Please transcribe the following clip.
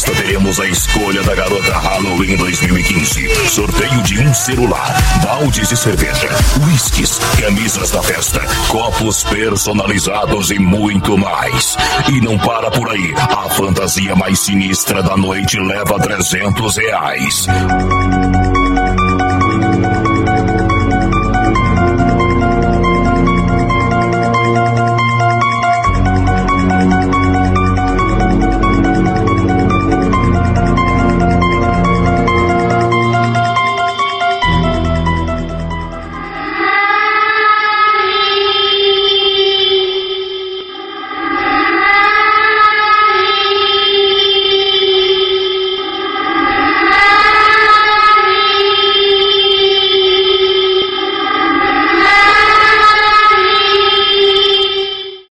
festa teremos a escolha da garota Halloween 2015. Sorteio de um celular, baldes de cerveja, uísques, camisas da festa, copos personalizados e muito mais. E não para por aí. A fantasia mais sinistra da noite leva R$300.